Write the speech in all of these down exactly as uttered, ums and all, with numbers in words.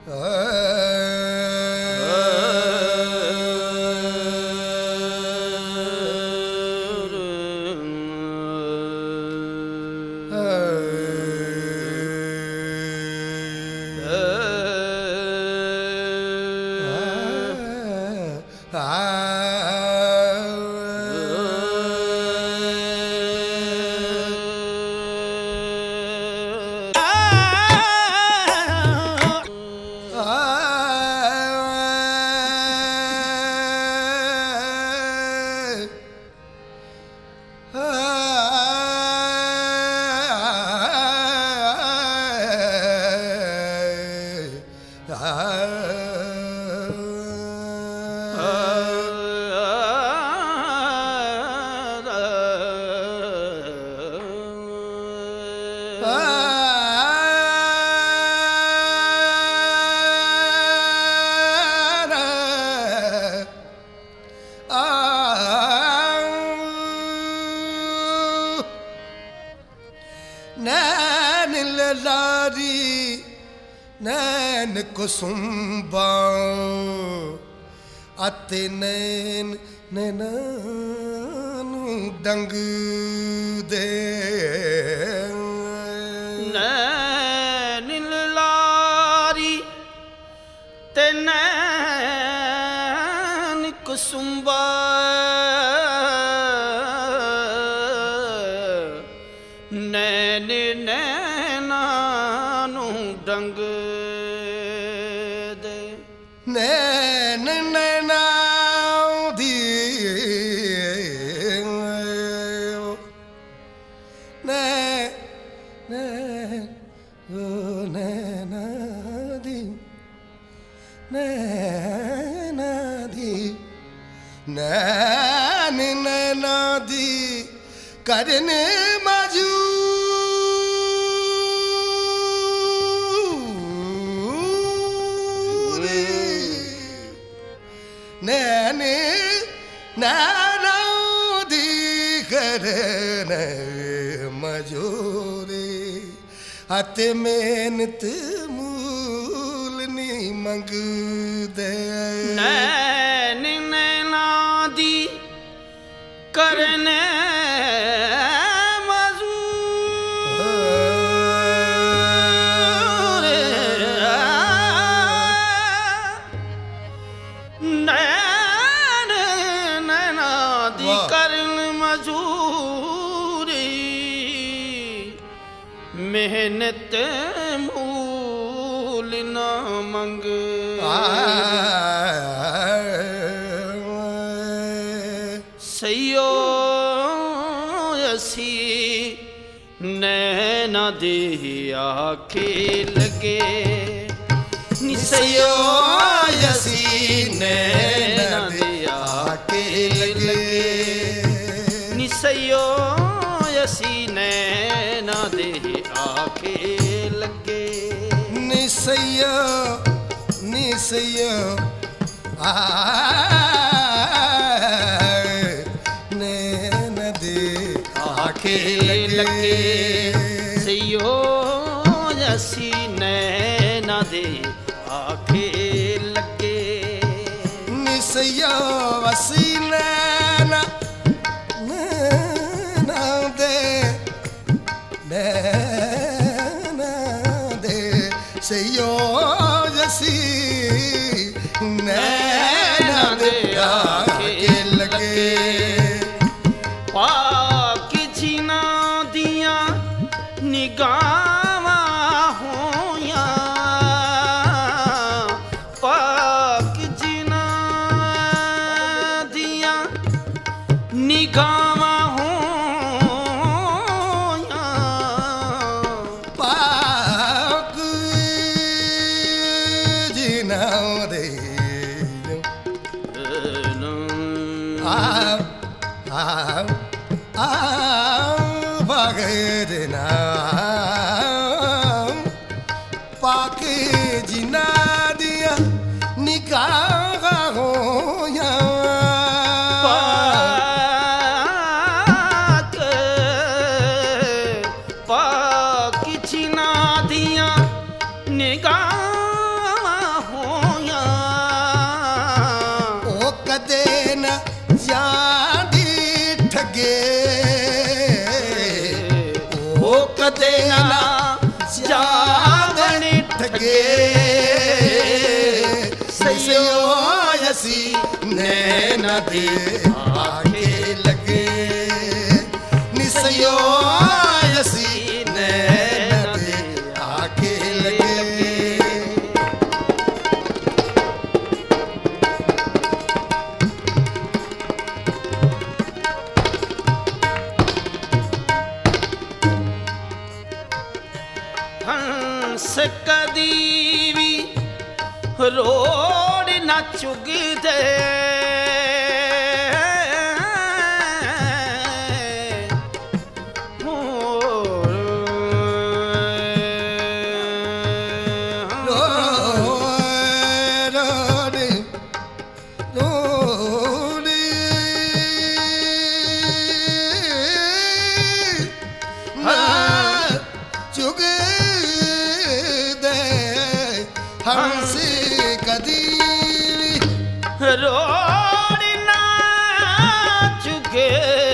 नैन लारी नैन कुसुम्बा अते नैन नैनानू डंग दे नैन लारी ते नैन कुसुम्बा नैन नैनानू डंग दे नैन नैना दी नैन नैना दी नैना दी नैन नैना दी करने मजू नैने नैना दी करने मजूरी अते मेहनत मूल नहीं मंगदे नैन नैना दी करने मेहनत मूल न मंग सयो असी नैना दे आखे लगे निसयो असी नैना दे आखे लगे निसयो असी नैना दे आखे लगे निसया निसया आ नैना दे आखे लगे सयो असी नैना दे आखे लगे निसया असी नैना नैना दे नैना दे सयो असी नैना दे आखे लगे पाक जिना दिया निगाहां होया पाक जिना दिया निगाहां पाक जिना दिया निगाहां होया पाक पाक जिना दिया निगाहां लगे सयो असी नैना दे आखे लगे निसयो असी नैना दे आखे लगे हंस कदी भी रोड़ न चुगदे हंस कदी रोड़ ना चुके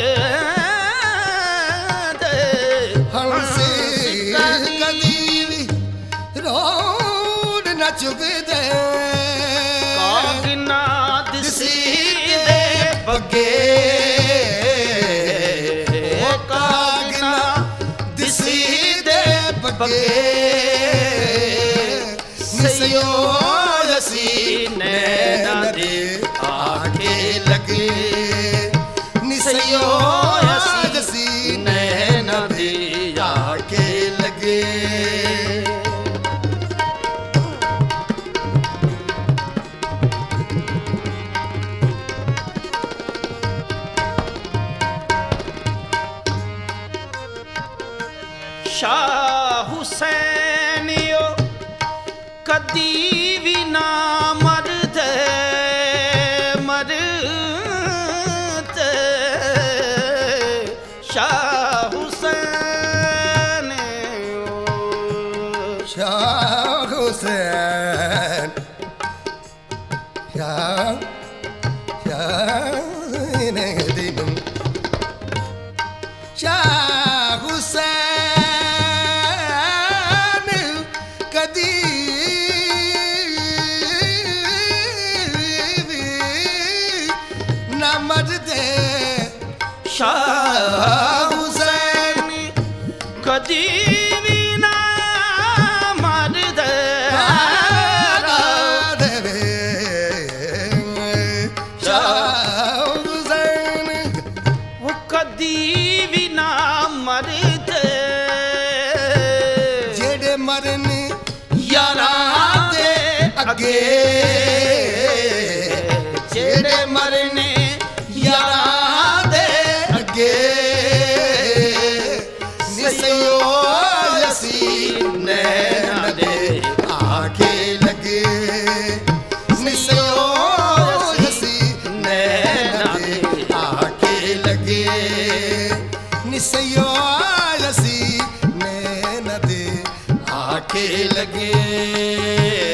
दे हंस कदी रोड़ न चुके दे कागना दिसी दे बगे कागना दिसी दे बगे निसयो असी नैना दे आखे लगे निसयो असी नैना दे आखे लगे शाह हुसैनियो कदी भी ना मरदे मरदे शाह हुसैन शाह हुसैन शाह शाह दिन शाह हुसैन कदी मरदे शाह हुसैन कदी भी ना मरदे शाह हुसैन वो कदी भी ना मरदे जेड़े मरन यारा दे अगे जेड़े मरने यारा दे अगे निसयो असी नैना दे आखे लगे निसयो असी नैना दे आखे लगे निसयो असी नैना दे आखे लगे